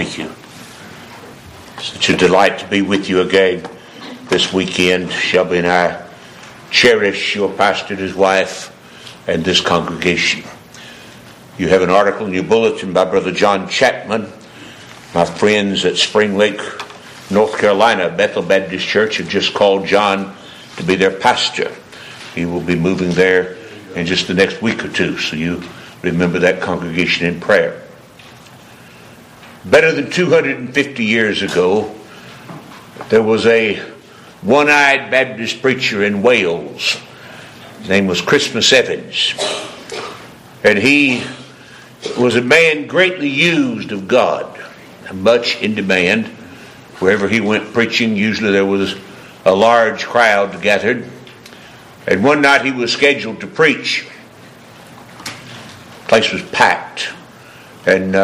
Thank you. Such a delight to be with you again this weekend. Shelby and I cherish your pastor and his wife and this congregation. You have an article in your bulletin by Brother John Chapman. My friends at Spring Lake, North Carolina, Bethel Baptist Church have just called John to be their pastor. He will be moving there in just the next week or two, so you remember that congregation in prayer. Better than 250 years ago, there was a one-eyed Baptist preacher in Wales. His name was Christmas Evans. And he was a man greatly used of God, much in demand. Wherever he went preaching, usually there was a large crowd gathered. And one night he was scheduled to preach. The place was packed. And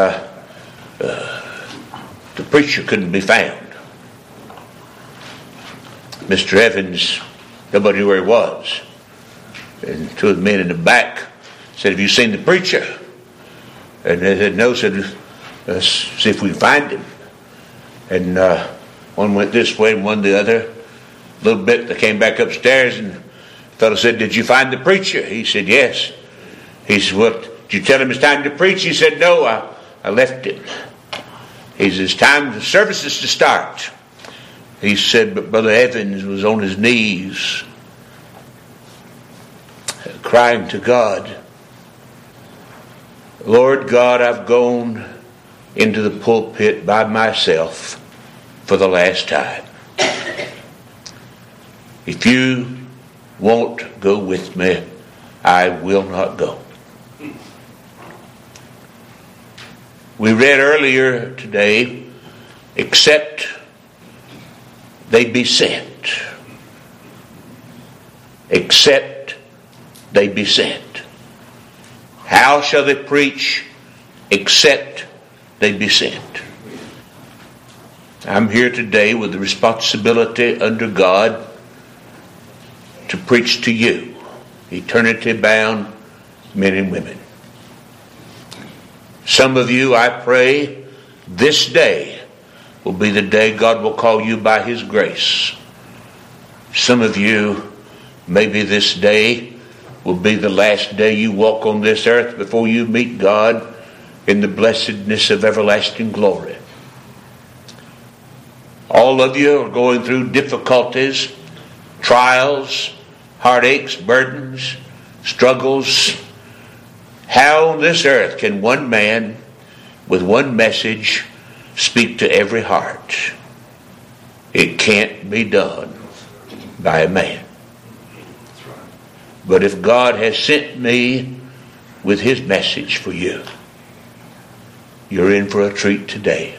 the preacher couldn't be found. Mr. Evans, nobody knew where he was. And two of the men in the back said, "Have you seen the preacher?" And they said, "No." Said, "Let's see if we can find him." And one went this way and one the other. A little bit, they came back upstairs, and the fellow said, "Did you find the preacher?" He said, "Yes." He said, "Well, did you tell him it's time to preach?" He said, "No, I left him." He said, "It's time for services to start." He said, but Brother Evans was on his knees, crying to God, "Lord God, I've gone into the pulpit by myself for the last time. If you won't go with me, I will not go." We read earlier today, "Except they be sent." Except they be sent. How shall they preach except they be sent? I'm here today with the responsibility under God to preach to you, eternity-bound men and women. Some of you, I pray, this day will be the day God will call you by His grace. Some of you, maybe this day will be the last day you walk on this earth before you meet God in the blessedness of everlasting glory. All of you are going through difficulties, trials, heartaches, burdens, struggles. How on this earth can one man with one message speak to every heart? It can't be done by a man. But if God has sent me with His message for you, you're in for a treat today.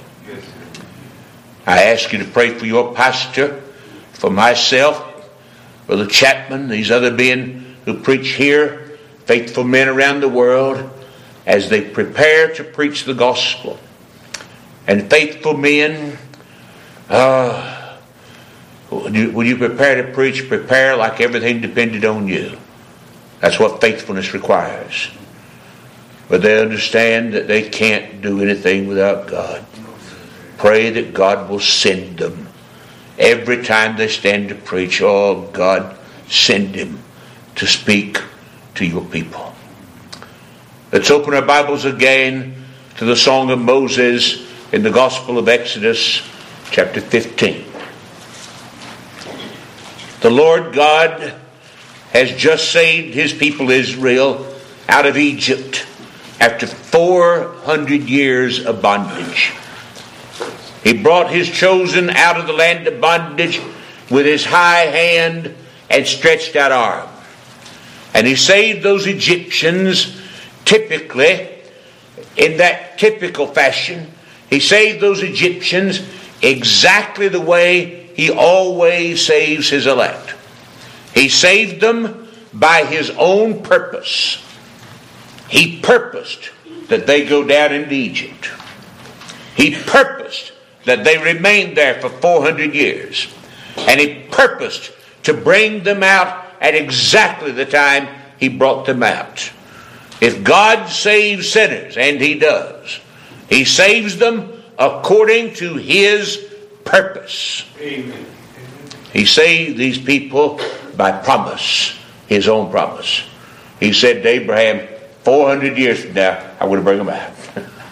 I ask you to pray for your pastor, for myself, Brother Chapman, these other men who preach here, faithful men around the world, as they prepare to preach the gospel. And faithful men, when you prepare to preach, prepare like everything depended on you. That's what faithfulness requires. But they understand that they can't do anything without God. Pray that God will send them. Every time they stand to preach, oh God, send Him to speak to your people. Let's open our Bibles again to the Song of Moses in the Gospel of Exodus, chapter 15. The Lord God has just saved His people Israel out of Egypt after 400 years of bondage. He brought His chosen out of the land of bondage with His high hand and stretched out arm. And He saved those Egyptians typically, in that typical fashion. He saved those Egyptians exactly the way He always saves His elect. He saved them by His own purpose. He purposed that they go down into Egypt. He purposed that they remained there for 400 years. And He purposed to bring them out at exactly the time He brought them out. If God saves sinners, and He does, He saves them according to His purpose. Amen. He saved these people by promise, His own promise. He said to Abraham, 400 years from now, I'm going to bring them out.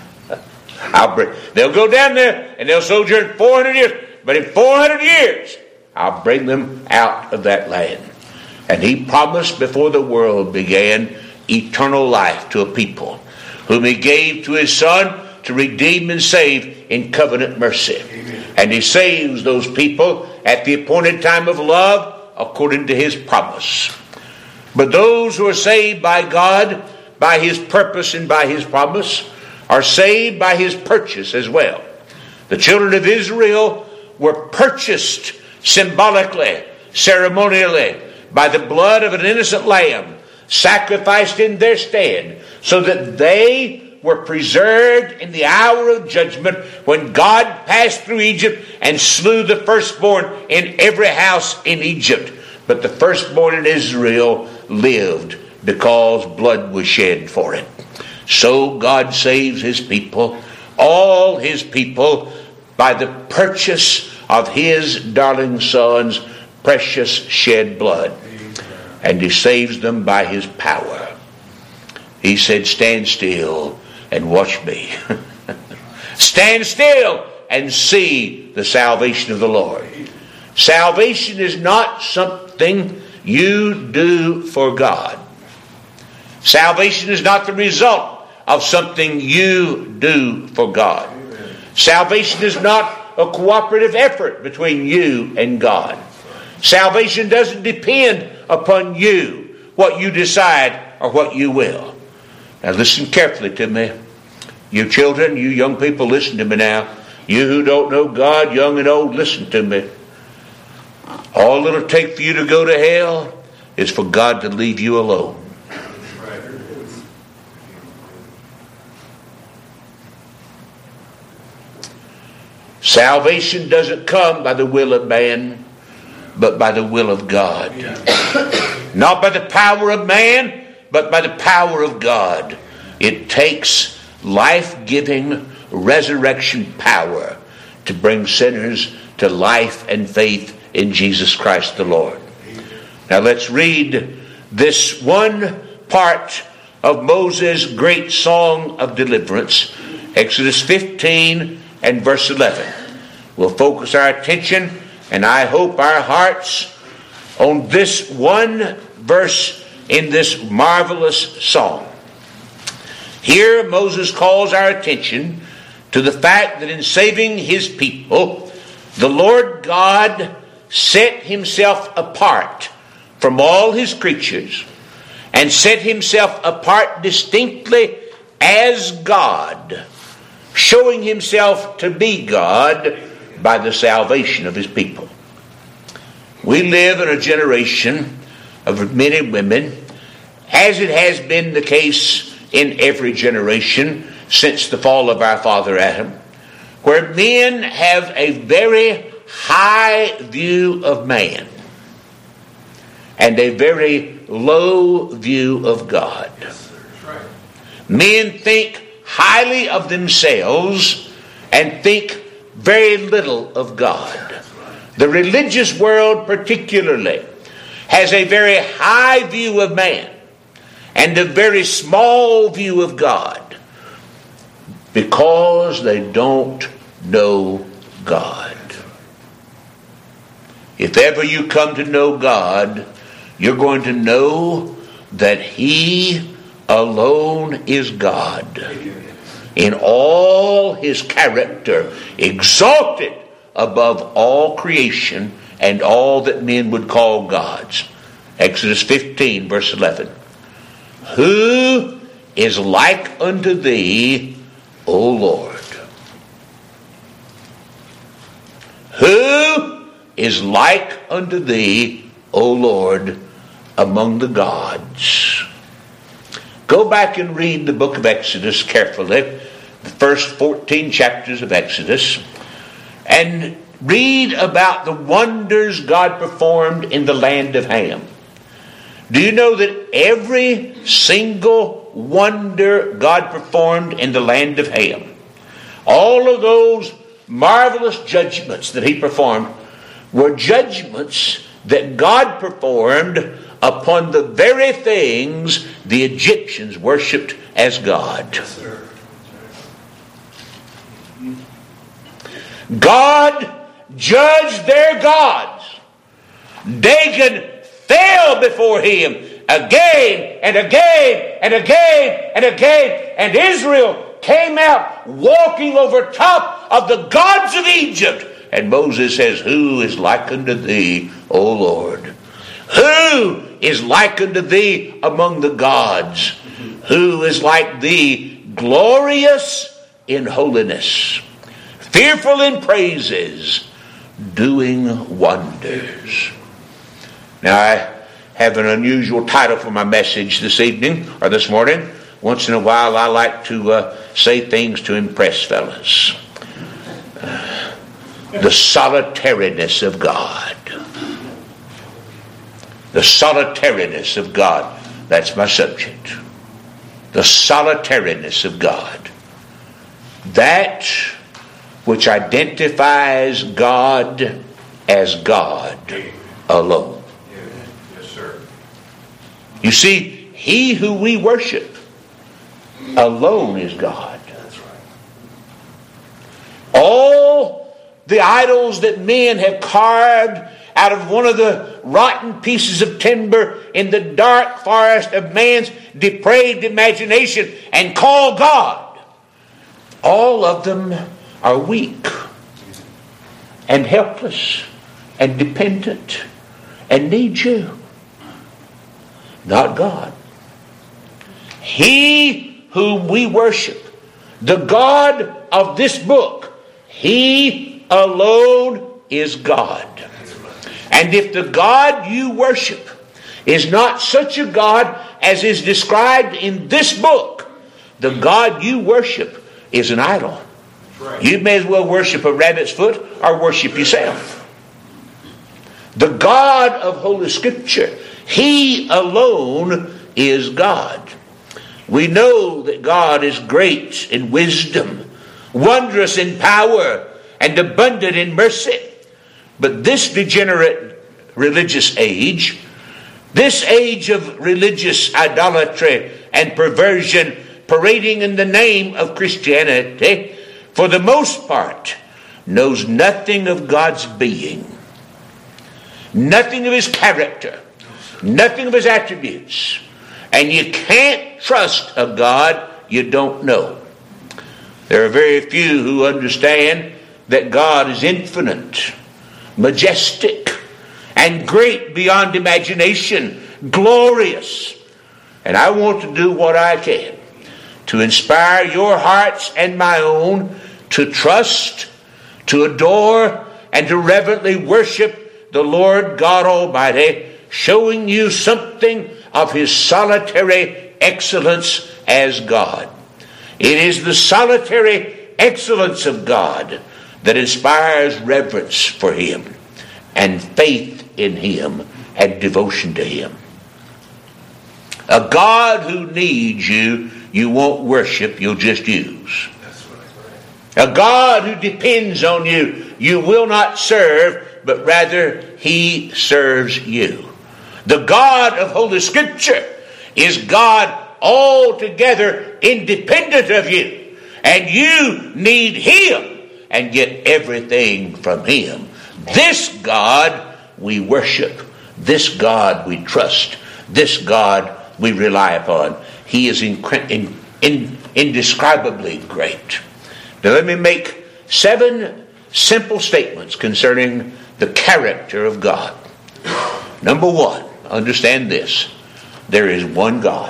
They'll go down there and they'll sojourn 400 years. But in 400 years, I'll bring them out of that land. And He promised before the world began eternal life to a people whom He gave to His Son to redeem and save in covenant mercy. Amen. And He saves those people at the appointed time of love according to His promise. But those who are saved by God, by His purpose and by His promise, are saved by His purchase as well. The children of Israel were purchased symbolically, ceremonially, by the blood of an innocent lamb, sacrificed in their stead, so that they were preserved in the hour of judgment when God passed through Egypt and slew the firstborn in every house in Egypt. But the firstborn in Israel lived because blood was shed for it. So God saves His people, all His people, by the purchase of His darling Son's precious shed blood. And He saves them by His power. He said, stand still and watch me. Stand still and see the salvation of the Lord. Salvation is not something you do for God. Salvation is not the result of something you do for God. Salvation is not a cooperative effort between you and God. Salvation doesn't depend upon you, what you decide or what you will. Now listen carefully to me. You children, you young people, listen to me now. You who don't know God, young and old, listen to me. All it'll take for you to go to hell is for God to leave you alone. Salvation doesn't come by the will of man, but by the will of God. Not by the power of man, but by the power of God. It takes life-giving resurrection power to bring sinners to life and faith in Jesus Christ the Lord. Now let's read this one part of Moses' great song of deliverance, Exodus 15 and verse 11. We'll focus our attention and I hope our hearts on this one verse in this marvelous song. Here Moses calls our attention to the fact that in saving His people, the Lord God set Himself apart from all His creatures and set Himself apart distinctly as God, showing Himself to be God by the salvation of His people. We live in a generation of men and women, as it has been the case in every generation since the fall of our father Adam, where men have a very high view of man and a very low view of God. Men think highly of themselves and think very little of God. The religious world particularly has a very high view of man and a very small view of God because they don't know God. If ever you come to know God, you're going to know that He alone is God in all His character, exalted above all creation and all that men would call gods. Exodus 15 verse 11. Who is like unto Thee, O Lord? Who is like unto Thee, O Lord, among the gods? Go back and read the book of Exodus carefully, the first 14 chapters of Exodus, and read about the wonders God performed in the land of Ham. Do you know that every single wonder God performed in the land of Ham, All of those marvelous judgments that he performed were judgments that God performed upon the very things the Egyptians worshipped as God. Yes, sir. God judged their gods. Dagon fell before him again and again and again and again, and Israel came out walking over top of the gods of Egypt. And Moses says, "Who is like unto thee, O Lord? Who is like unto thee among the gods? Who is like thee, glorious in holiness, fearful in praises, doing wonders?" Now, I have an unusual title for my message this evening or this morning. Once in a while, I like to say things to impress fellas. The solitariness of God. The solitariness of God. That's my subject. The solitariness of God. That which identifies God as God alone. Yes, sir. You see, he who we worship alone is God. That's right. All the idols that men have carved out of one of the rotten pieces of timber in the dark forest of man's depraved imagination and call God, all of them are weak and helpless and dependent and need you, not God. He whom we worship, the God of this book, he alone is God. And if the God you worship is not such a God as is described in this book, the God you worship is an idol. Right. You may as well worship a rabbit's foot or worship yourself. The God of Holy Scripture, he alone is God. We know that God is great in wisdom, wondrous in power, and abundant in mercy. But this degenerate religious age, this age of religious idolatry and perversion parading in the name of Christianity, for the most part, knows nothing of God's being, nothing of his character, nothing of his attributes. And you can't trust a God you don't know. There are very few who understand that God is infinite, majestic, and great beyond imagination, glorious. And I want to do what I can to inspire your hearts and my own to trust, to adore, and to reverently worship the Lord God Almighty, showing you something of his solitary excellence as God. It is the solitary excellence of God that inspires reverence for him and faith in him and devotion to him. A God who needs you, you won't worship, you'll just use. A God who depends on you, you will not serve, but rather he serves you. The God of Holy Scripture is God altogether independent of you. And you need him and get everything from him. This God we worship. This God we trust. This God we rely upon. He is indescribably great. Now let me make 7 simple statements concerning the character of God. Number 1, understand this. There is one God.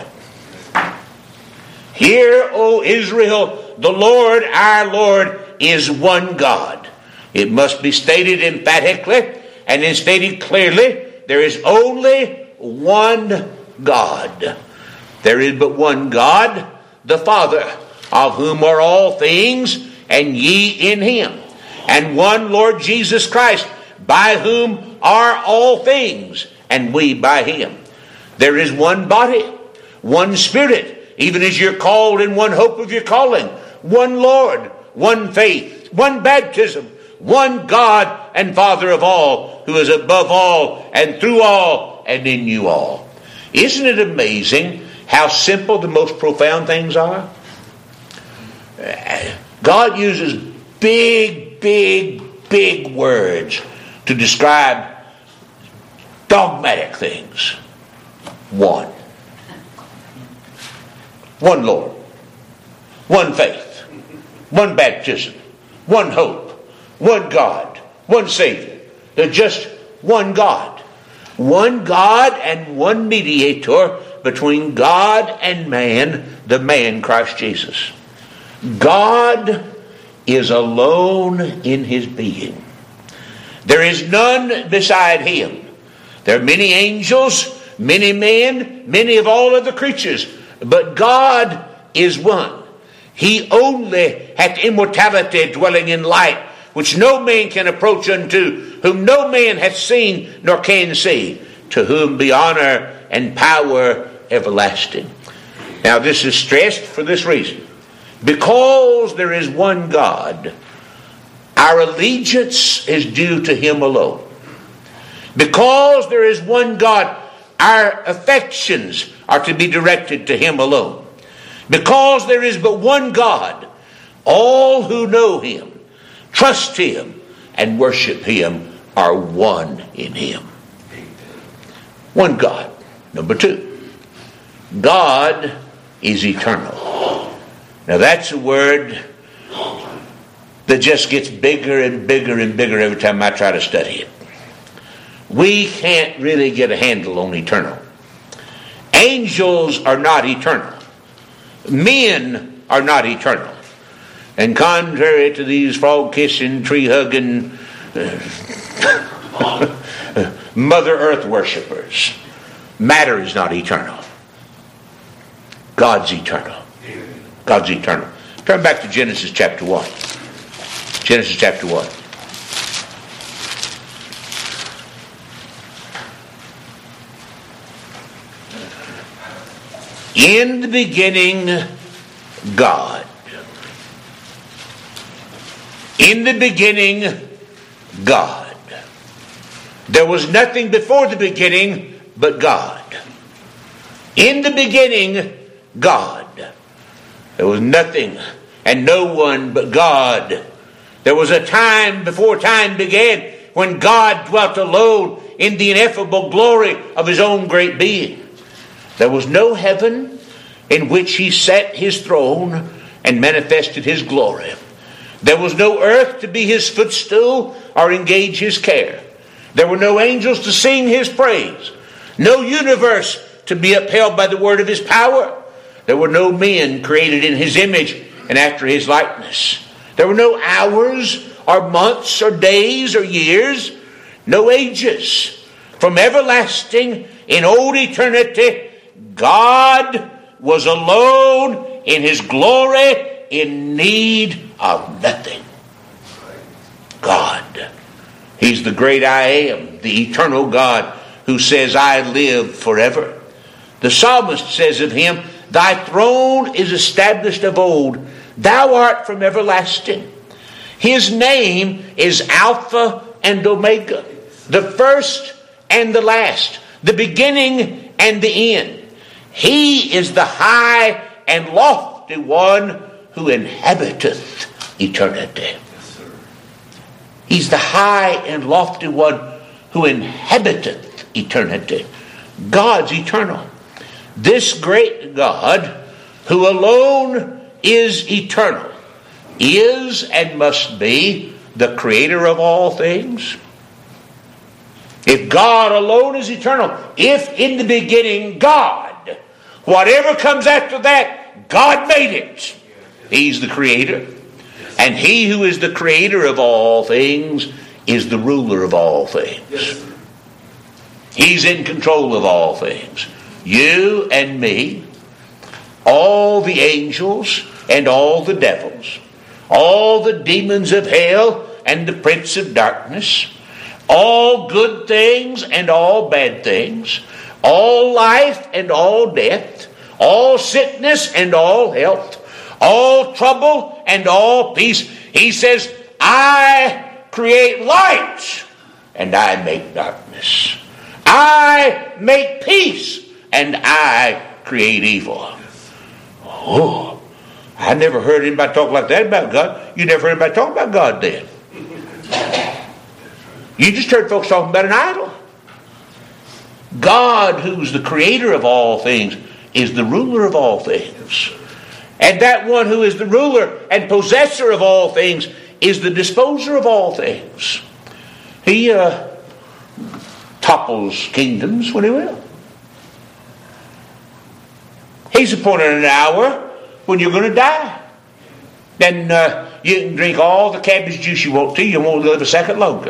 Hear, O Israel, the Lord our Lord is one God. It must be stated emphatically and is stated clearly. There is only one God. There is but one God, the Father, of whom are all things, and ye in him. And one Lord Jesus Christ, by whom are all things, and we by him. There is one body, one Spirit, even as you're called in one hope of your calling, one Lord, one faith, one baptism, one God and Father of all, who is above all and through all and in you all. Isn't it amazing how simple the most profound things are? God uses big, big, big words to describe dogmatic things. One Lord, one faith, one baptism, one hope, one God, one Savior. There's just one God. One God and one mediator between God and man, the man Christ Jesus. God is alone in his being. There is none beside him. There are many angels, many men, many of all other creatures, but God is one. He only hath immortality, dwelling in light, which no man can approach unto, whom no man hath seen nor can see, to whom be honor and power everlasting. Now this is stressed for this reason. Because there is one God, our allegiance is due to him alone. Because there is one God, our affections are to be directed to him alone. Because there is but one God, all who know him, trust him, and worship him are one in him. One God. Number two, God is eternal. Now that's a word that just gets bigger and bigger and bigger every time I try to study it. We can't really get a handle on eternal. Angels are not eternal. Men are not eternal. And contrary to these frog-kissing, tree-hugging, Mother Earth worshippers, matter is not eternal. God's eternal. God's eternal. Turn back to Genesis chapter 1. Genesis chapter 1. In the beginning, God. In the beginning, God. There was nothing before the beginning but God. In the beginning, God. There was nothing and no one but God. There was a time before time began when God dwelt alone in the ineffable glory of his own great being. There was no heaven in which he sat his throne and manifested his glory. There was no earth to be his footstool or engage his care. There were no angels to sing his praise. No universe to be upheld by the word of his power. There were no men created in his image and after his likeness. There were no hours or months or days or years. No ages. From everlasting in old eternity, God was alone in his glory, in need of nothing. God. He's the great I am, the eternal God who says, I live forever. The psalmist says of him, thy throne is established of old. Thou art from everlasting. His name is Alpha and Omega, the first and the last, the beginning and the end. He is the high and lofty one who inhabiteth eternity. He's the high and lofty one who inhabiteth eternity. God's eternal. This great God, who alone is eternal, is and must be the creator of all things. If God alone is eternal, if in the beginning God, whatever comes after that, God made it. He's the creator. And he who is the creator of all things is the ruler of all things. He's in control of all things. You and me, all the angels and all the devils, all the demons of hell and the prince of darkness, all good things and all bad things, all life and all death, all sickness and all health, all trouble and all peace. He says, I create light and I make darkness. I make peace and I create evil. Oh, I never heard anybody talk like that about God. You never heard anybody talk about God then. You just heard folks talking about an idol. God, who's the creator of all things, is the ruler of all things. And that one who is the ruler and possessor of all things is the disposer of all things. He topples kingdoms when he will. He's appointed an hour when you're going to die. Then you can drink all the cabbage juice you want to. You won't live a second longer.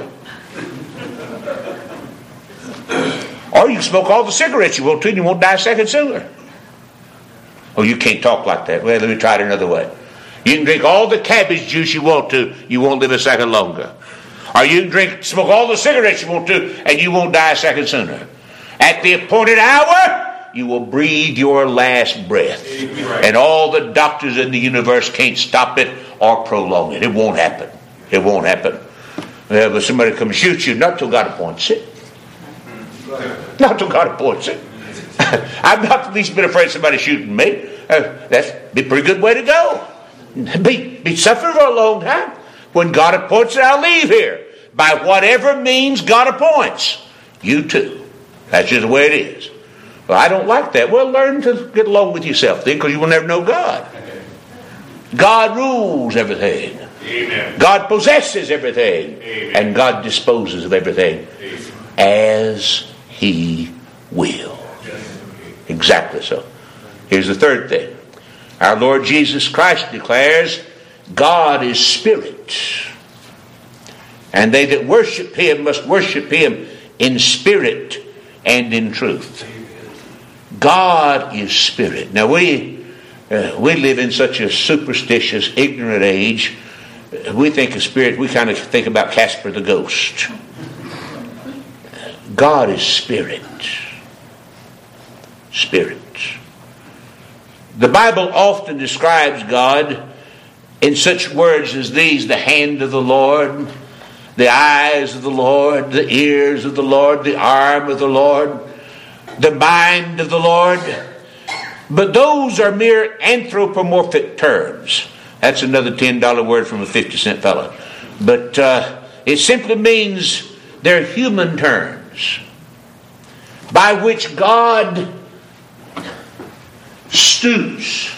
Or you can smoke all the cigarettes you want to and you won't die a second sooner. Oh, you can't talk like that. Well, let me try it another way. You can drink all the cabbage juice you want to, you won't live a second longer. Or you can smoke all the cigarettes you want to, and you won't die a second sooner. At the appointed hour, you will breathe your last breath. And all the doctors in the universe can't stop it or prolong it. It won't happen. It won't happen. But somebody comes shoot you, not till God appoints it. Not till God appoints it. I've not the least bit afraid of somebody shooting me. That'd be a pretty good way to go. Be suffering for a long time. When God appoints it, I'll leave here. By whatever means God appoints. You too. That's just the way it is. Well, I don't like that. Well, learn to get along with yourself then, because you will never know God. God rules everything. Amen. God possesses everything. Amen. And God disposes of everything. Amen. As He will. Exactly so. Here's the third thing. Our Lord Jesus Christ declares, God is spirit. And they that worship Him must worship Him in spirit and in truth. God is spirit. Now we live in such a superstitious, ignorant age. We think of spirit, we kind of think about Casper the Ghost. God is spirit. Spirit. The Bible often describes God in such words as these: the hand of the Lord, the eyes of the Lord, the ears of the Lord, the arm of the Lord, the mind of the Lord. But those are mere anthropomorphic terms. That's another $10 word from a 50-cent fellow. But it simply means they're human terms by which God stoops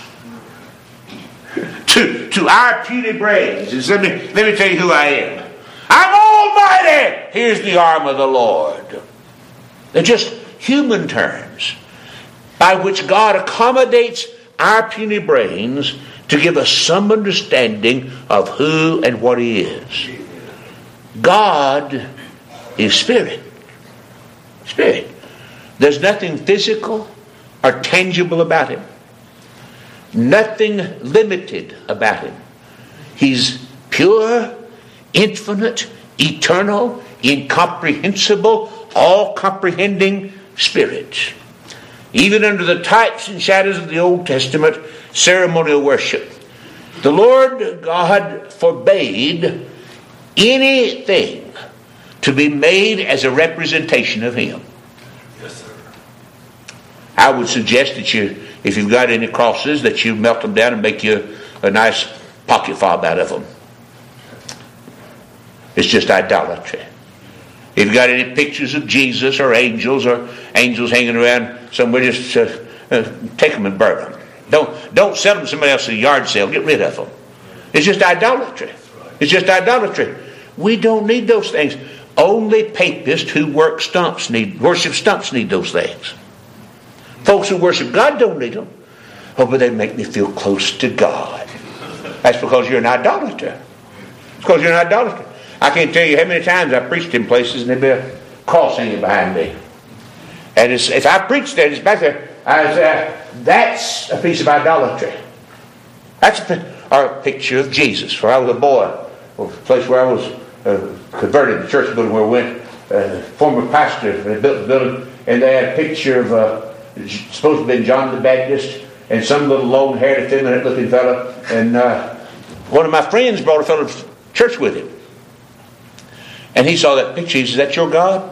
to our puny brains. Let me tell you who I am. I'm almighty. Here's the arm of the Lord. They're just human terms by which God accommodates our puny brains to give us some understanding of who and what He is. God is spirit. Spirit. There's nothing physical or tangible about Him. Nothing limited about Him. He's pure, infinite, eternal, incomprehensible, all-comprehending spirit. Even under the types and shadows of the Old Testament ceremonial worship, the Lord God forbade anything to be made as a representation of Him. Yes, sir. I would suggest that you, if you've got any crosses, that you melt them down and make you a nice pocket fob out of them. It's just idolatry. If you've got any pictures of Jesus or angels hanging around somewhere, just take them and burn them. Don't sell them to somebody else at a yard sale. Get rid of them. It's just idolatry. It's just idolatry. We don't need those things. Only papists who worship stumps need those things. Folks who worship God don't need them. Oh, but they make me feel close to God. That's because you're an idolater. It's because you're an idolater. I can't tell you how many times I preached in places and there'd be a cross hanging behind me. And if I preached that, it's back there. I say, that's a piece of idolatry. That's a picture of Jesus. When I was a boy, or the place where I was converted, the church building where we went, former pastor, they built the building, and they had a picture of supposed to have been John the Baptist and some little long-haired, effeminate-looking fellow. And One of my friends brought a fellow to church with him. And he saw that picture. He said, "Is that your God?"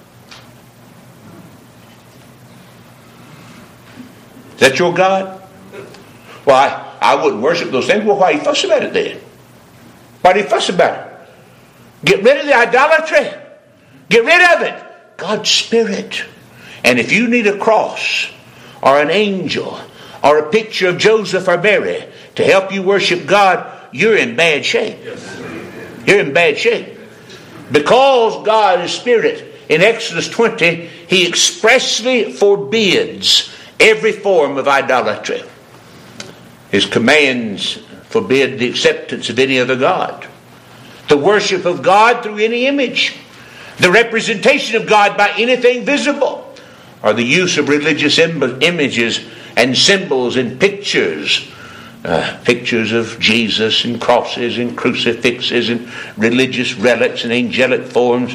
"Is that your God?" "Well, I wouldn't worship those things." "Well, why do you fuss about it then? Why do you fuss about it? Get rid of the idolatry. Get rid of it. God's Spirit. And if you need a cross or an angel or a picture of Joseph or Mary to help you worship God, you're in bad shape. You're in bad shape. Because God is Spirit, in Exodus 20, He expressly forbids every form of idolatry. His commands forbid the acceptance of any other god, the worship of God through any image, the representation of God by anything visible, or the use of religious images and symbols and pictures. Pictures of Jesus and crosses and crucifixes and religious relics and angelic forms.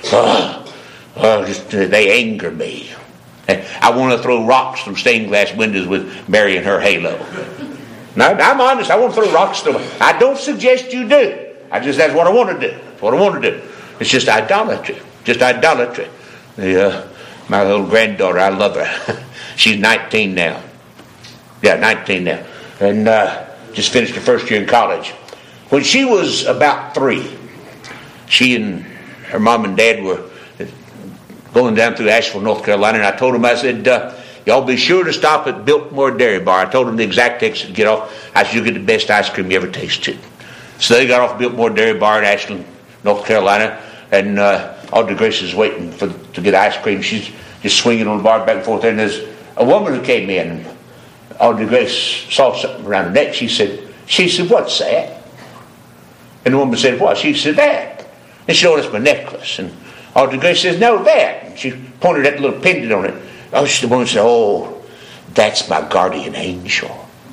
They anger me. I want to throw rocks through stained glass windows with Mary and her halo. Now, I'm honest. I want to throw rocks through. I don't suggest you do. That's what I want to do. That's what I want to do. It's just idolatry. Just idolatry. My little granddaughter, I love her. She's 19 now. Yeah, 19 now. And just finished her first year in college. When she was about 3, she and her mom and dad were going down through Asheville, North Carolina, and I told them, I said, y'all be sure to stop at Biltmore Dairy Bar. I told them the exact exit to get off. I said, you'll get the best ice cream you ever tasted. So they got off Biltmore Dairy Bar in Asheville, North Carolina, and Audrey Grace is waiting to get ice cream. She's just swinging on the bar back and forth, and there's a woman who came in. Audrey Grace saw something around her neck. She said, "What's that?" And the woman said, "What?" She said, "That." And she showed us my necklace. And Audrey Grace says, "No, that." And she pointed at the little pendant on it. Oh, the woman said, "Oh, that's my guardian angel."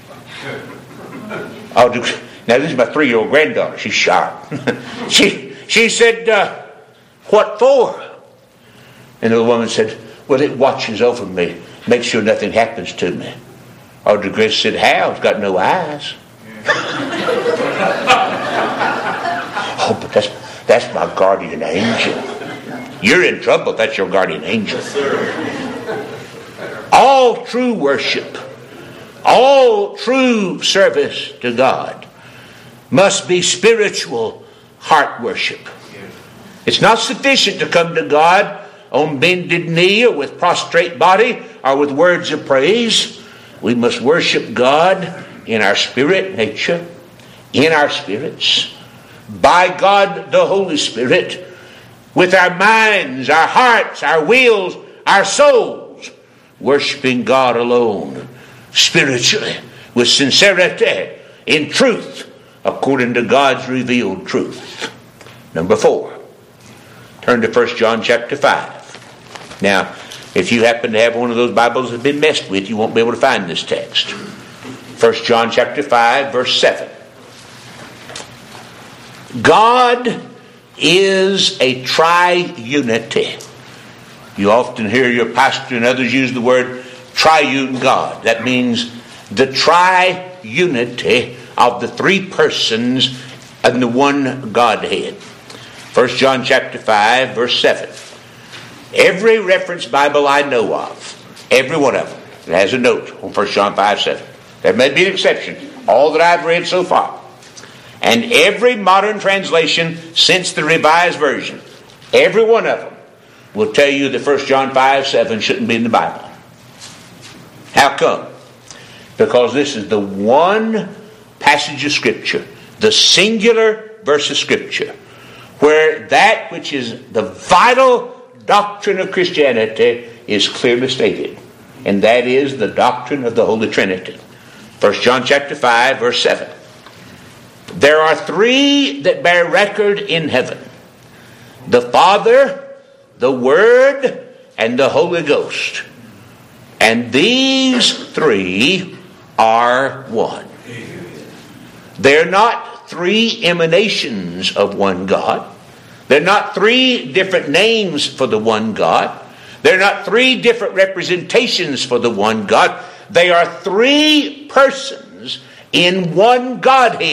Now this is my 3-year-old granddaughter. She's sharp. She said, "What for?" And the woman said, "Well, it watches over me, makes sure nothing happens to me." Audrey Grace said, "How? It's got no eyes." "Oh, but that's my guardian angel." You're in trouble if that's your guardian angel. Yes, sir. All true worship, all true service to God must be spiritual heart worship. It's not sufficient to come to God on bended knee or with prostrate body or with words of praise. We must worship God in our spirit nature, in our spirits, by God the Holy Spirit, with our minds, our hearts, our wills, our souls, worshiping God alone, spiritually, with sincerity, in truth, according to God's revealed truth. Number 4, turn to 1 John chapter 5. Now, if you happen to have one of those Bibles that's been messed with, you won't be able to find this text. 1 John chapter 5, verse 7. God is a triunity. You often hear your pastor and others use the word triune God. That means the triunity of the 3 persons in the one Godhead. 1 John chapter 5, verse 7. Every reference Bible I know of, every one of them, it has a note on 1 John 5, 7. There may be an exception. All that I've read so far. And every modern translation since the Revised Version, every one of them will tell you that 1 John 5, 7 shouldn't be in the Bible. How come? Because this is the one passage of Scripture, the singular verse of Scripture, where that which is the vital doctrine of Christianity is clearly stated. And that is the doctrine of the Holy Trinity. 1 John chapter 5, verse 7. There are 3 that bear record in heaven: the Father, the Word, and the Holy Ghost. And these 3 are one. They're not 3 emanations of one God. They're not 3 different names for the one God. They're not 3 different representations for the one God. They are 3 persons in one Godhead.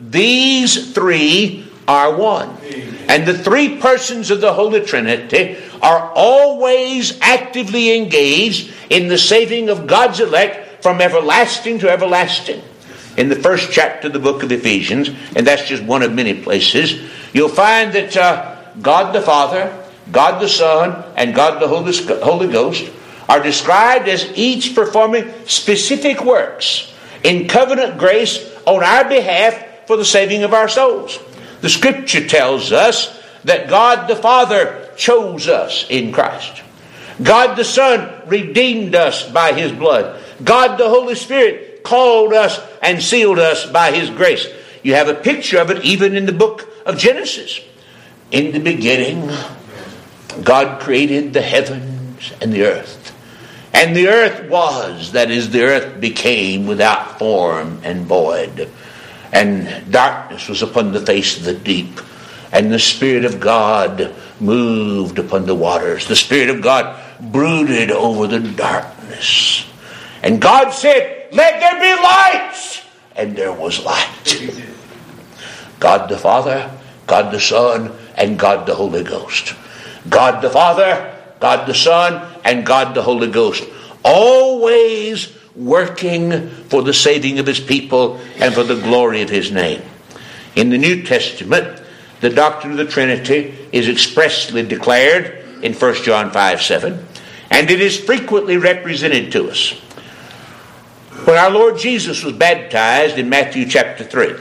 these three are one. And the three persons of the Holy Trinity are always actively engaged in the saving of God's elect from everlasting to everlasting. In the first chapter of the book of Ephesians, and that's just one of many places, you'll find that God the Father, God the Son, and God the Holy Ghost are described as each performing specific works in covenant grace on our behalf for the saving of our souls. The Scripture tells us that God the Father chose us in Christ. God the Son redeemed us by His blood. God the Holy Spirit called us and sealed us by His grace. You have a picture of it even in the book of Genesis. In the beginning, God created the heavens and the earth. And the earth was, that is, the earth became without form and void. And darkness was upon the face of the deep. And the Spirit of God moved upon the waters. The Spirit of God brooded over the darkness. And God said, "Let there be lights." And there was light. God the Father, God the Son, and God the Holy Ghost. God the Father, God the Son, and God the Holy Ghost. Always working for the saving of His people and for the glory of His name. In the New Testament, the doctrine of the Trinity is expressly declared in 1 John 5:7, and it is frequently represented to us. When our Lord Jesus was baptized in Matthew chapter 3,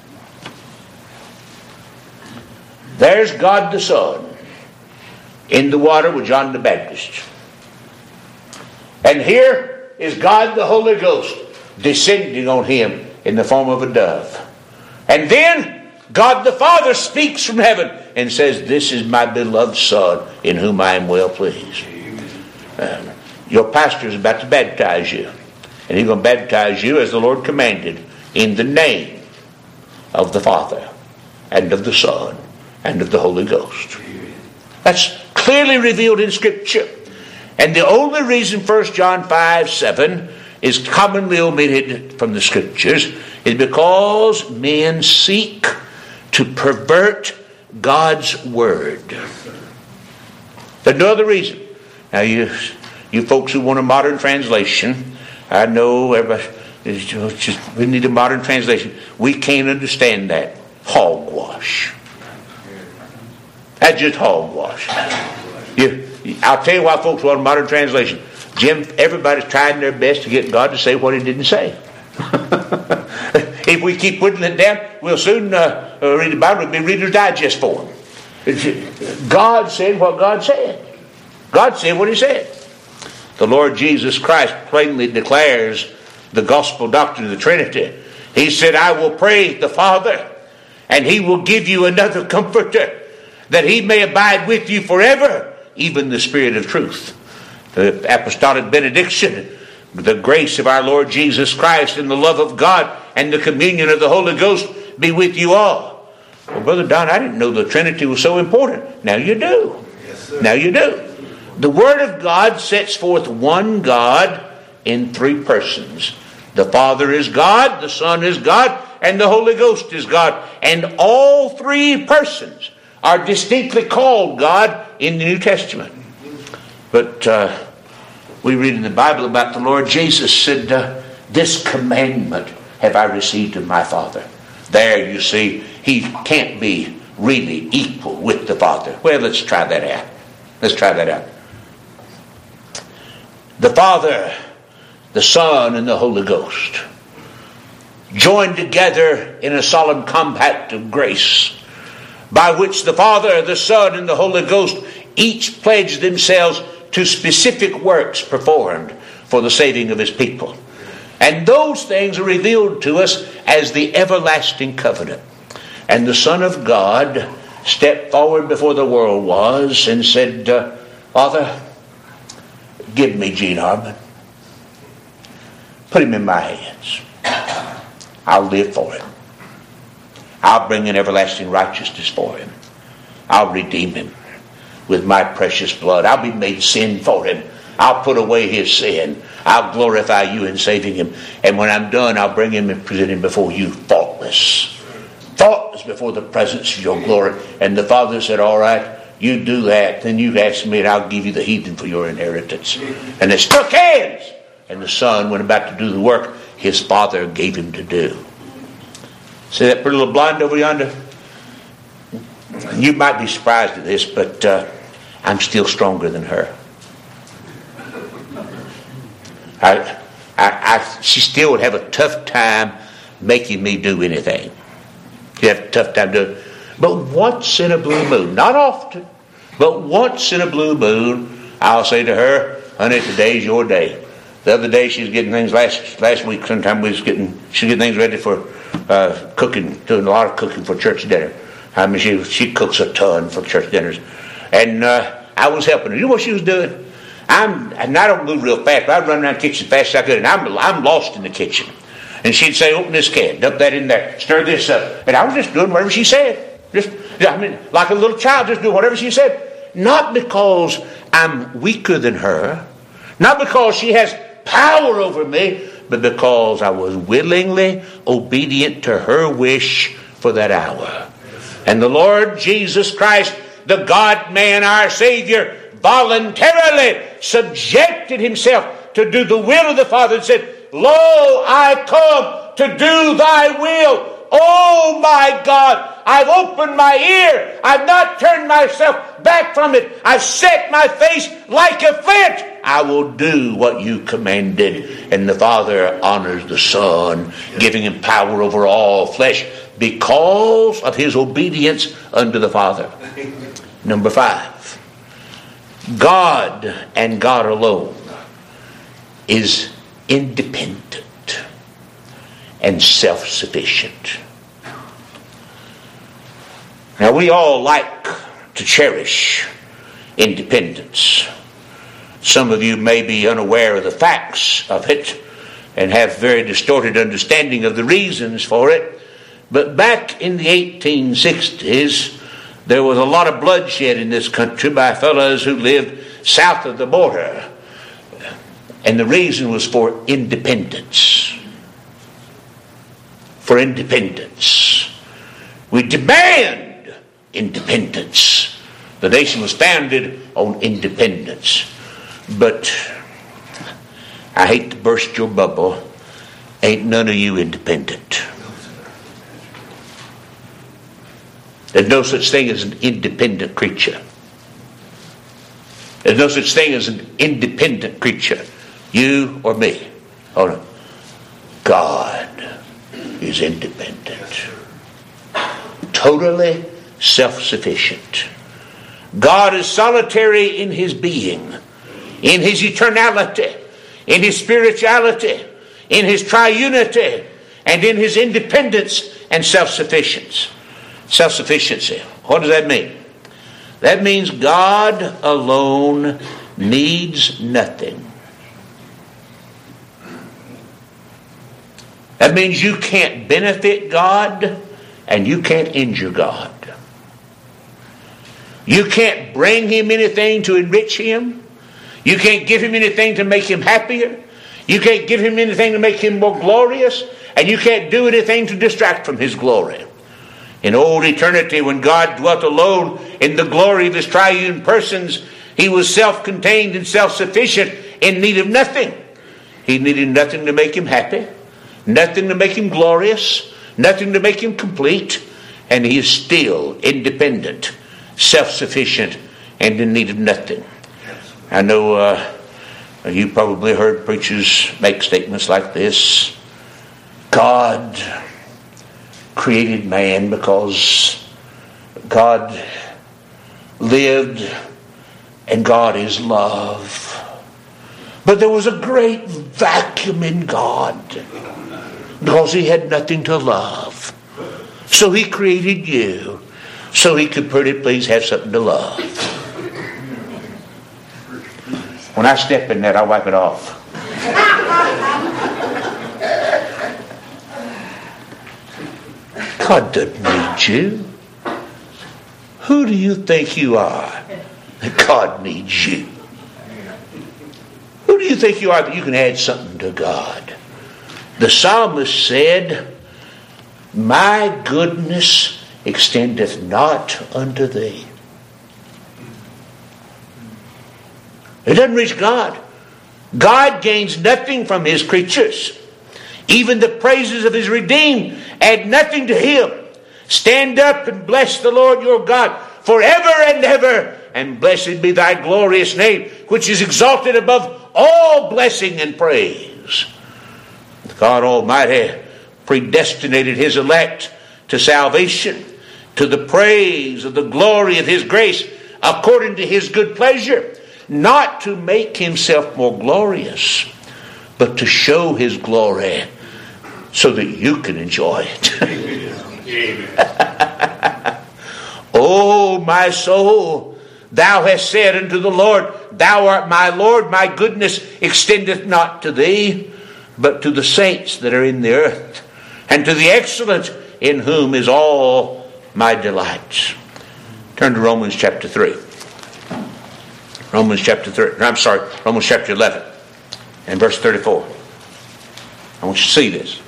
there's God the Son in the water with John the Baptist. And here is God the Holy Ghost descending on Him in the form of a dove. And then God the Father speaks from heaven and says, "This is my beloved Son in whom I am well pleased." Your pastor is about to baptize you. And he's going to baptize you as the Lord commanded, in the name of the Father and of the Son and of the Holy Ghost. That's clearly revealed in Scripture. And the only reason 1 John 5:7 is commonly omitted from the Scriptures is because men seek to pervert God's Word. There's no other reason. Now you folks who want a modern translation, I know everybody, we need a modern translation. We can't understand that. Hogwash. That's just hogwash. I'll tell you why folks want a modern translation. Jim, everybody's trying their best to get God to say what He didn't say. If we keep putting it down, we'll soon read the Bible. It'll be Reader's Digest for them. God said what God said. God said what He said. The Lord Jesus Christ plainly declares the gospel doctrine of the Trinity. He said, "I will pray the Father, and He will give you another comforter, that He may abide with you forever, even the Spirit of truth." The apostolic benediction, the grace of our Lord Jesus Christ and the love of God and the communion of the Holy Ghost be with you all. Well, Brother Don, I didn't know the Trinity was so important. Now you do. Yes, sir. Now you do. The Word of God sets forth one God in three persons. The Father is God, the Son is God, and the Holy Ghost is God. And all three persons are distinctly called God in the New Testament. But we read in the Bible about the Lord Jesus said, "This commandment have I received of my Father." There you see, He can't be really equal with the Father. Well, let's try that out. Let's try that out. The Father, the Son, and the Holy Ghost joined together in a solemn compact of grace, by which the Father, the Son, and the Holy Ghost each pledged themselves to specific works performed for the saving of His people. And those things are revealed to us as the everlasting covenant. And the Son of God stepped forward before the world was and said, "Father, give me Gene Harmon. Put him in my hands. I'll live for him. I'll bring in everlasting righteousness for him. I'll redeem him with my precious blood. I'll be made sin for him. I'll put away his sin. I'll glorify you in saving him. And when I'm done, I'll bring him and present him before you faultless." faultless before the presence of your glory. And the father said, all right, you do that. Then you ask me and I'll give you the heathen for your inheritance. And they struck hands. And the son went about to do the work his father gave him to do. See that pretty little blonde over yonder? You might be surprised at this, but I'm still stronger than her. She still would have a tough time making me do anything. She'd have a tough time doing it. But once in a blue moon, not often, but once in a blue moon, I'll say to her, honey, today's your day. The other day she was getting things last week. Sometime she was getting things ready for cooking, doing a lot of cooking for church dinner. I mean, she cooks a ton for church dinners, and I was helping her. You know what she was doing? I don't move real fast, but I'd run around the kitchen as fast as I could, and I'm lost in the kitchen. And she'd say, open this can, dump that in there, stir this up, and I was just doing whatever she said. Like a little child, just do whatever she said. Not because I'm weaker than her, not because she has power over me, but because I was willingly obedient to her wish for that hour. And the Lord Jesus Christ, the God-man, our Savior, voluntarily subjected himself to do the will of the Father and said, lo, I come to do thy will. Oh my God, I've opened my ear. I've not turned myself back from it. I've set my face like a flint. I will do what you commanded. And the Father honors the Son, giving him power over all flesh because of his obedience unto the Father. Number 5. God and God alone is independent and self-sufficient. Now we all like to cherish independence. Some of you may be unaware of the facts of it and have very distorted understanding of the reasons for it. But back in the 1860s, there was a lot of bloodshed in this country by fellows who lived south of the border. And the reason was for independence. For independence. We demand independence. The nation was founded on independence. But I hate to burst your bubble. Ain't none of you independent. There's no such thing as an independent creature. There's no such thing as an independent creature. You or me. Oh no. God is independent. Totally self-sufficient. God is solitary in his being, in his eternality, in his spirituality, in his triunity, and in his independence and self-sufficiency. Self-sufficiency. What does that mean? That means God alone needs nothing. That means you can't benefit God and you can't injure God. You can't bring him anything to enrich him. You can't give him anything to make him happier. You can't give him anything to make him more glorious. And you can't do anything to distract from his glory. In old eternity, when God dwelt alone in the glory of his triune persons, he was self-contained and self-sufficient, in need of nothing. He needed nothing to make him happy, nothing to make him glorious, nothing to make him complete, and he is still independent, self-sufficient, and in need of nothing. I know you probably heard preachers make statements like this. God created man because God lived and God is love. But there was a great vacuum in God because he had nothing to love. So he created you so he could pretty please have something to love. When I step in that, I wipe it off. God doesn't need you. Who do you think you are that God needs you? Who do you think you are that you can add something to God? The psalmist said, my goodness extendeth not unto thee. It doesn't reach God. God gains nothing from His creatures. Even the praises of His redeemed add nothing to Him. Stand up and bless the Lord your God forever and ever. And blessed be thy glorious name, which is exalted above all blessing and praise. God Almighty predestinated His elect to salvation, to the praise of the glory of His grace, according to His good pleasure, not to make Himself more glorious, but to show His glory so that you can enjoy it. Amen. O my soul, thou hast said unto the Lord, Thou art my Lord, my goodness extendeth not to thee, but to the saints that are in the earth, and to the excellent, in whom is all my delights. Turn to Romans chapter 3. Romans chapter 11 and verse 34. I want you to see this.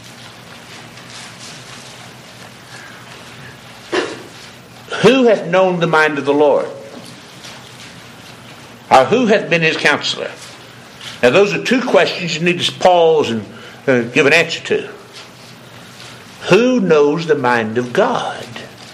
Who hath known the mind of the Lord? Or who hath been His counselor? Now those are two questions you need to pause and give an answer to. Who knows the mind of God?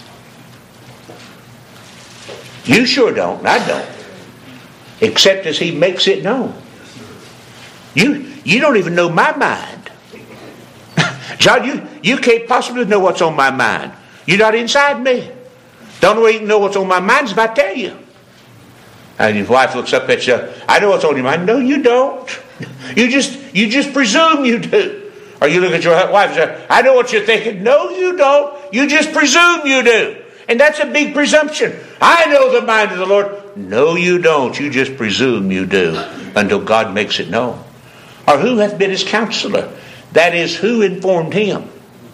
You sure don't, and I don't. Except as He makes it known. You don't even know my mind. John, you can't possibly know what's on my mind. You're not inside me. The only way you can know what's on my mind is if I tell you. And your wife looks up at you, I know what's on your mind. No, you don't. You just presume you do. Or you look at your wife and say, I know what you're thinking. No, you don't. You just presume you do. And that's a big presumption. I know the mind of the Lord. No, you don't. You just presume you do until God makes it known. Or who hath been His counselor? That is, who informed Him?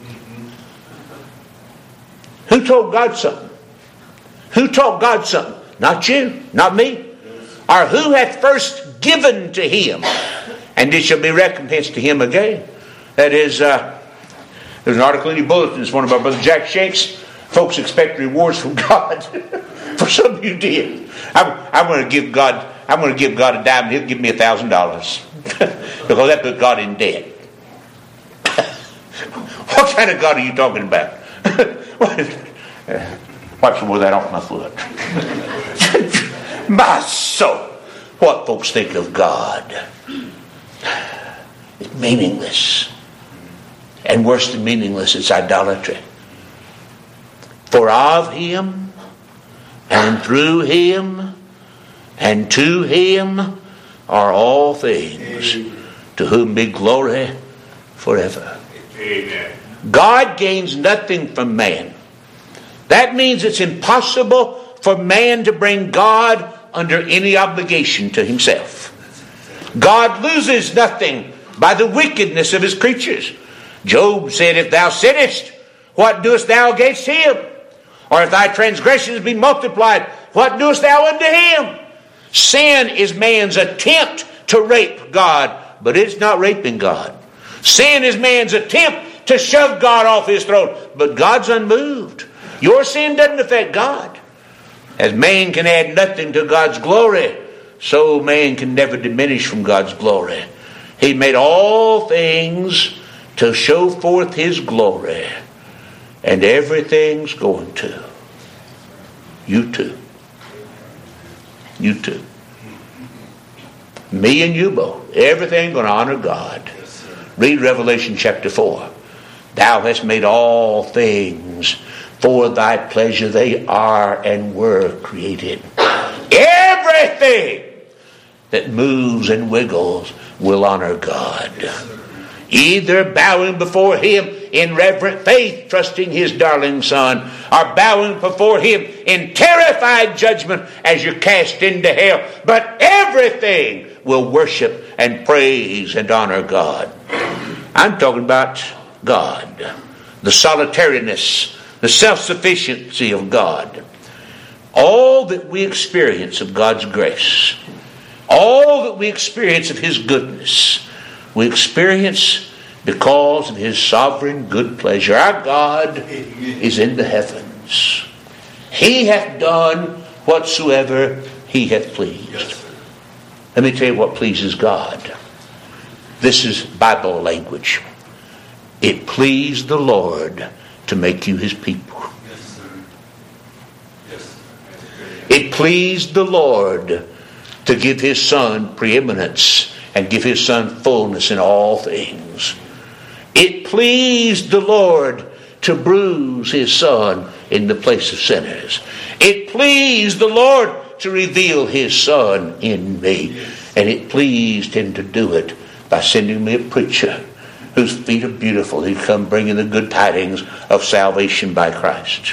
Who told God something? Who taught God something? Not you, not me. Or who hath first given to Him? And it shall be recompensed to him again. That is, there's an article in your bulletin. It's one of our Brother Jack Shanks. Folks expect rewards from God for something you did. I'm going to give God a dime and He'll give me $1,000 because that put God in debt. What kind of God are you talking about? Wipe some more of that off my foot. My soul, what folks think of God is meaningless. And worse than meaningless, it's idolatry. For of Him, and through Him, and to Him are all things, to whom be glory forever. Amen. God gains nothing from man. That means it's impossible for man to bring God under any obligation to himself. God loses nothing by the wickedness of His creatures. Job said, If thou sinnest, what doest thou against Him? Or if thy transgressions be multiplied, what doest thou unto Him? Sin is man's attempt to rape God, but it's not raping God. Sin is man's attempt to shove God off His throne, but God's unmoved. Your sin doesn't affect God. As man can add nothing to God's glory, so man can never diminish from God's glory. He made all things to show forth His glory. And everything's going to. You too. You too. Me and you both. Everything going to honor God. Read Revelation chapter 4. Thou hast made all things for thy pleasure. They are and were created. Everything that moves and wiggles will honor God. Either bowing before Him in reverent faith, trusting His darling Son, or bowing before Him in terrified judgment as you're cast into hell. But everything will worship and praise and honor God. I'm talking about God, the solitariness, the self-sufficiency of God. All that we experience of God's grace, all that we experience of His goodness, we experience because of His sovereign good pleasure. Our God is in the heavens. He hath done whatsoever He hath pleased. Yes, Let me tell you what pleases God. This is Bible language. It pleased the Lord to make you His people. yes, sir. Yes, sir. It pleased the Lord to give His Son preeminence and give His Son fullness in all things. It pleased the Lord to bruise His Son in the place of sinners. It pleased the Lord to reveal His Son in me. And it pleased Him to do it by sending me a preacher whose feet are beautiful. He come bringing the good tidings of salvation by Christ.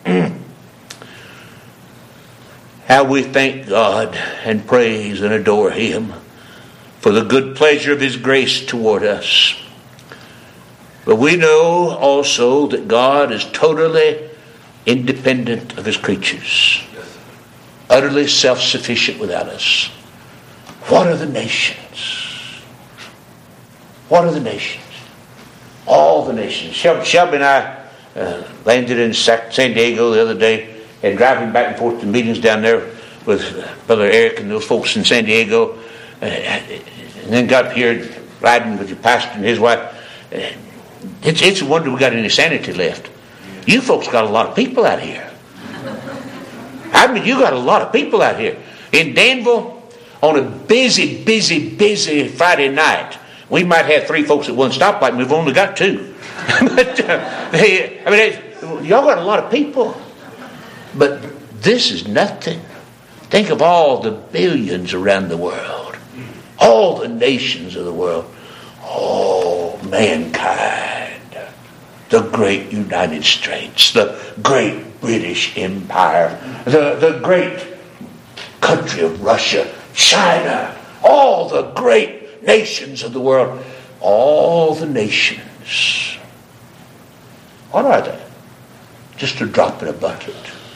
How we thank God and praise and adore Him for the good pleasure of His grace toward us. But we know also that God is totally independent of His creatures, utterly self-sufficient without us. What are the nations? What are the nations? All the nations. Shelby and I landed in San Diego the other day, and driving back and forth to meetings down there with Brother Eric and those folks in San Diego, and then got up here riding with your pastor and his wife. It's a wonder we got any sanity left. You folks got a lot of people out here. I mean, you got a lot of people out here. In Danville, on a busy Friday night, we might have 3 folks at one stoplight, and we've only got 2. But y'all got a lot of people. But this is nothing. Think of all the billions around the world. All the nations of the world. Oh, mankind. The great United States. The great British Empire. The great country of Russia. China. All the great nations of the world. All the nations. What are they? Just a drop in a bucket.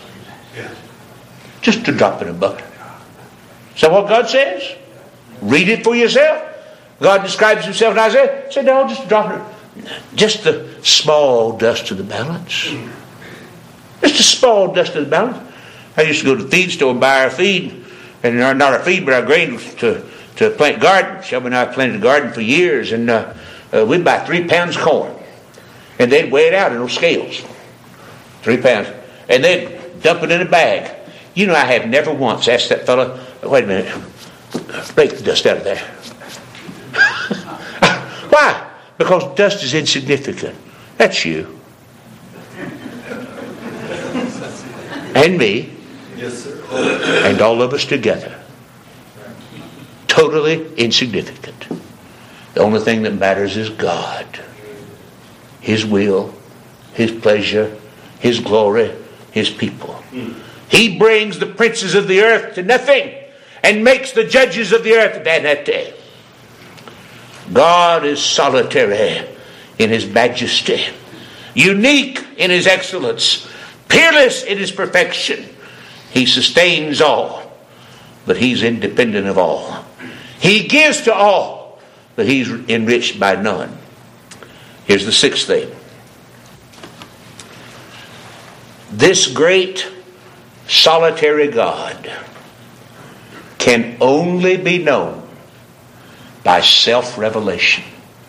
Just a drop in a bucket. Is that what God says? Read it for yourself. God describes Himself in Isaiah. Say, no, just a drop in it. Just the small dust of the balance. Just a small dust of the balance. I used to go to the feed store and buy our feed. And not our feed, but our grain to plant gardens. Shelby and I planted a garden for years. And we'd buy 3 pounds of corn. And they'd weigh it out in those scales. 3 pounds. And they'd dump it in a bag. You know, I have never once asked that fellow, wait a minute, break the dust out of there. Why? Because dust is insignificant. That's you. And me. Yes, sir. And all of us together. Totally insignificant. The only thing that matters is God. His will, His pleasure, His glory, His people. He brings the princes of the earth to nothing and makes the judges of the earth vanity. God is solitary in His majesty, unique in His excellence, peerless in His perfection. He sustains all, but He's independent of all. He gives to all, but He's enriched by none. Here's the 6th thing. This great solitary God can only be known by self-revelation.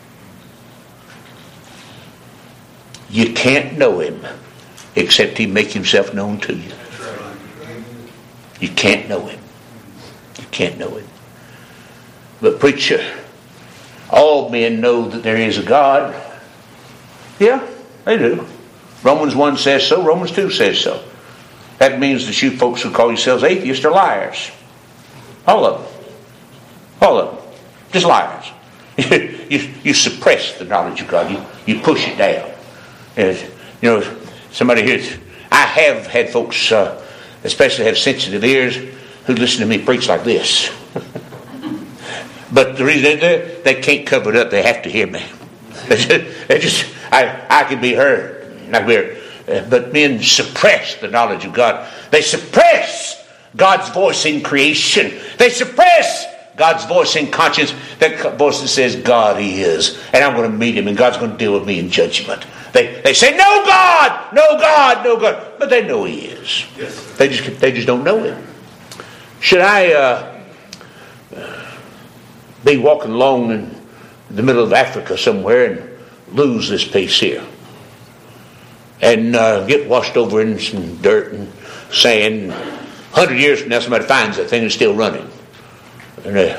You can't know Him except He make Himself known to you. You can't know Him. You can't know Him. But preacher, all men know that there is a God. Yeah, they do. Romans 1 says so. Romans 2 says so. That means that you folks who call yourselves atheists are liars. All of them. All of them. Just liars. You suppress the knowledge of God. You push it down. You know, somebody here, I have had folks, especially have sensitive ears, who listen to me preach like this. But the reason they can't cover it up, they have to hear me. I can be heard. Not weird. But men suppress the knowledge of God. They suppress God's voice in creation. They suppress God's voice in conscience, that voice that says, God He is, and I'm going to meet Him, and God's going to deal with me in judgment. They say, no God, no God, no God. But they know He is. Yes, They just don't know Him. Should I be walking along in the middle of Africa somewhere and lose this piece here, and get washed over in some dirt and sand, 100 years from now somebody finds that thing and it's still running, and they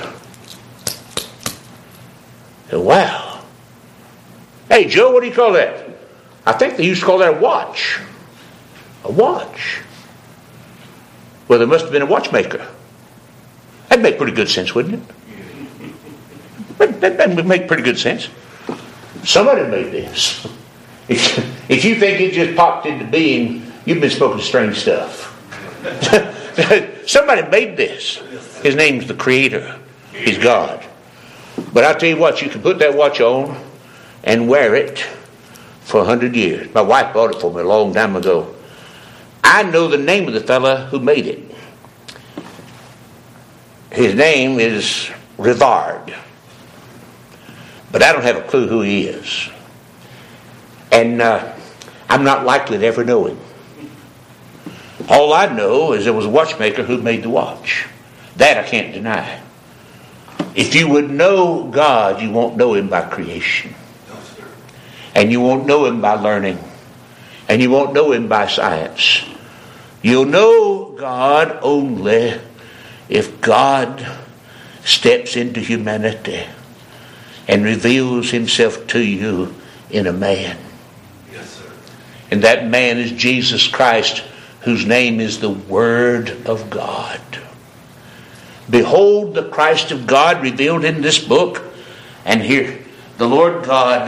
say, wow, hey Joe, what do you call that? I think they used to call that a watch. A watch. Well, there must have been a watchmaker. That'd make pretty good sense, wouldn't it? That would make pretty good sense. Somebody made this. If you think it just popped into being, you've been smoking strange stuff. Somebody made this. His name's the Creator. He's God. But I'll tell you what, you can put that watch on and wear it for 100 years. My wife bought it for me a long time ago. I know the name of the fella who made it. His name is Rivard. But I don't have a clue who he is. And I'm not likely to ever know him. All I know is there was a watchmaker who made the watch. That I can't deny. If you would know God, you won't know Him by creation. And you won't know Him by learning. And you won't know Him by science. You'll know God only if God steps into humanity and reveals Himself to you in a man. Yes, sir. And that man is Jesus Christ, whose name is the Word of God. Behold the Christ of God revealed in this book. And here the Lord God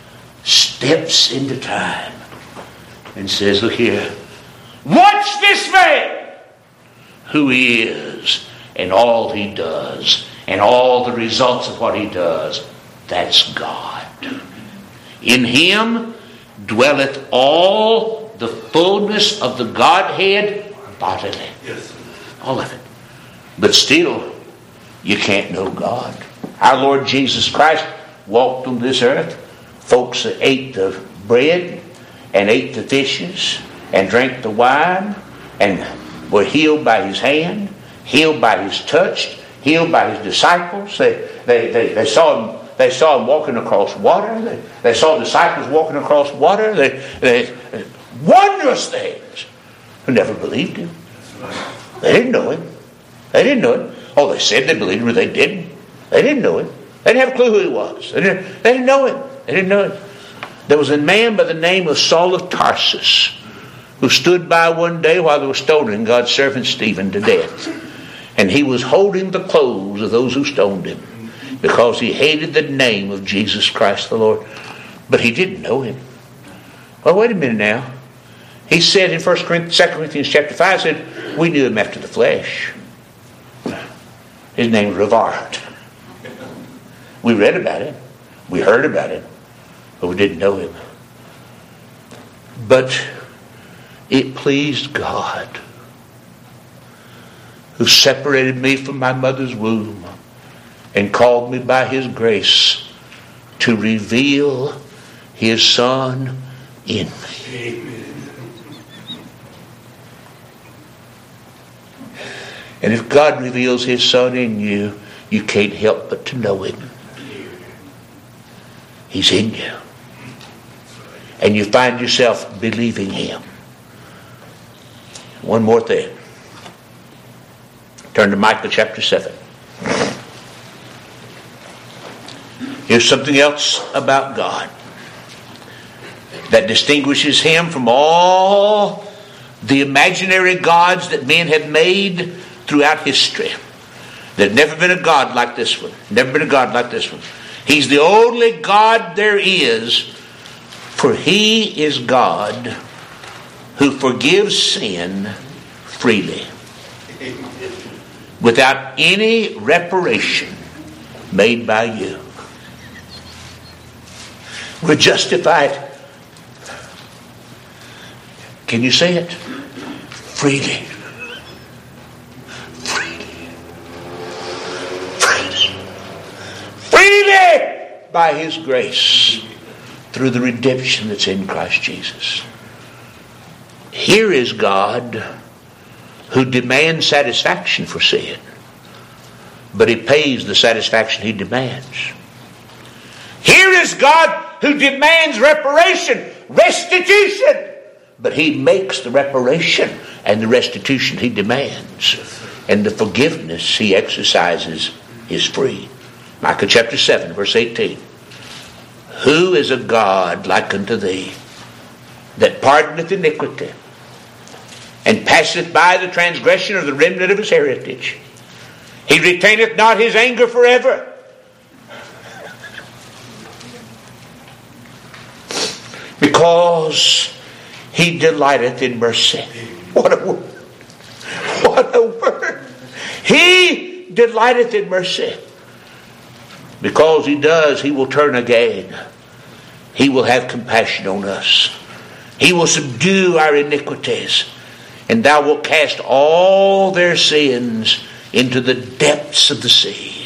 steps into time and says, look here, watch this man, who He is and all He does and all the results of what He does. That's God. In Him dwelleth all the fullness of the Godhead bodily. Yes, sir. All of it. But still, you can't know God. Our Lord Jesus Christ walked on this earth. Folks that ate the bread and ate the fishes and drank the wine and were healed by His hand, healed by His touch, healed by His disciples. They saw Him walking across water. They saw disciples walking across water. They wondrous things. Who never believed Him. They didn't know Him. They didn't know Him. Oh, they said they believed Him, but they didn't. They didn't know Him. They didn't have a clue who He was. They didn't know Him. They didn't know Him. There was a man by the name of Saul of Tarsus who stood by one day while they were stoning God's servant Stephen to death. And he was holding the clothes of those who stoned him because he hated the name of Jesus Christ the Lord. But he didn't know Him. Well, wait a minute now. He said in 2 Corinthians chapter 5, said, we knew Him after the flesh. His name was Rivard. We read about Him. We heard about Him. But we didn't know Him. But it pleased God, who separated me from my mother's womb and called me by His grace to reveal His Son in me. Amen. And if God reveals His Son in you, you can't help but to know Him. He's in you. And you find yourself believing Him. One more thing. Turn to Micah chapter 7. Here's something else about God that distinguishes Him from all the imaginary gods that men have made throughout history. There's never been a God like this one. Never been a God like this one. He's the only God there is, for He is God who forgives sin freely without any reparation made by you. We're justified. Can you say it? Freely. Freely. Freely. by His grace through the redemption that's in Christ Jesus. Here is God who demands satisfaction for sin, but He pays the satisfaction He demands. Here is God who demands reparation, restitution, but He makes the reparation and the restitution He demands. And the forgiveness He exercises is free. Micah chapter 7, verse 18. Who is a God like unto thee, that pardoneth iniquity, and passeth by the transgression of the remnant of his heritage? He retaineth not His anger forever, because He delighteth in mercy. What a word! What a word! He delighteth in mercy. Because He does, He will turn again. He will have compassion on us. He will subdue our iniquities. And Thou wilt cast all their sins into the depths of the sea.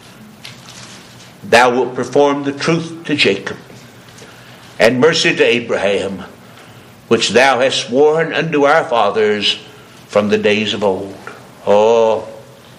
Thou wilt perform the truth to Jacob, and mercy to Abraham, which Thou hast sworn unto our fathers from the days of old. Oh,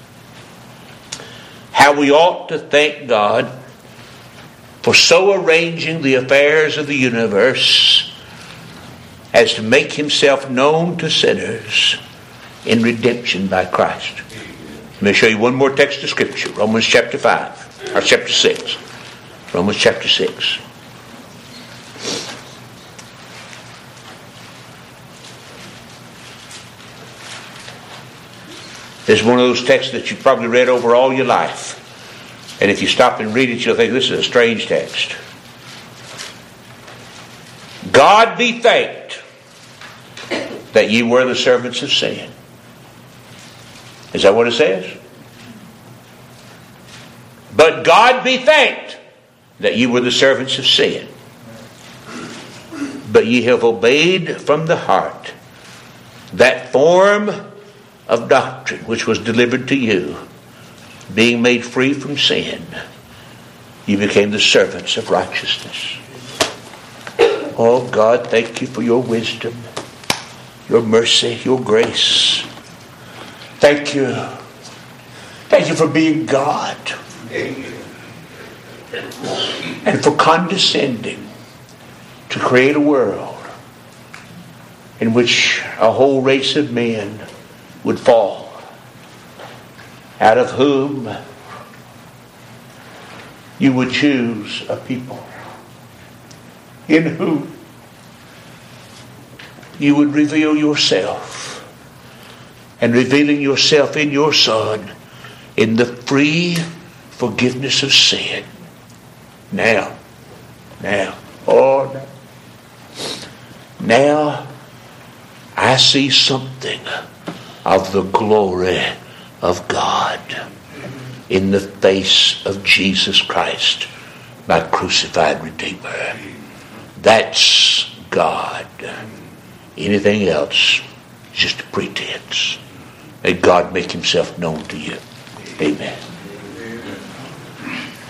how we ought to thank God for so arranging the affairs of the universe as to make Himself known to sinners in redemption by Christ. Let me show you one more text of Scripture. Romans chapter 5, or chapter 6. Romans chapter 6. This is one of those texts that you've probably read over all your life. And if you stop and read it, you'll think this is a strange text. God be thanked that ye were the servants of sin. Is that what it says? But God be thanked that ye were the servants of sin. But ye have obeyed from the heart that form of doctrine which was delivered to you, being made free from sin, you became the servants of righteousness. Oh God, thank You for Your wisdom, Your mercy, Your grace. Thank You. Thank You for being God. And for condescending to create a world in which a whole race of men would fall, out of whom You would choose a people, in whom You would reveal Yourself, and revealing Yourself in Your Son, in the free forgiveness of sin. Now, I see something of the glory of God in the face of Jesus Christ, my crucified Redeemer. That's God. Anything else is just a pretense. May God make Himself known to you. Amen.